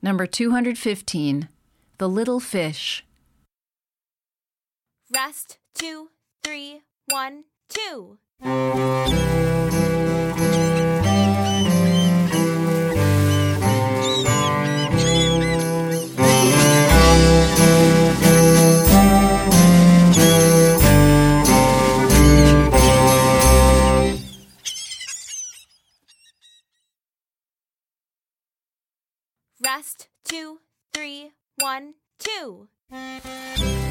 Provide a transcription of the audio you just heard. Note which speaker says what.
Speaker 1: Number 215, The Little Fish.
Speaker 2: Rest, 2, 3, 1, 2. Rest, 2, 3, 1, 2.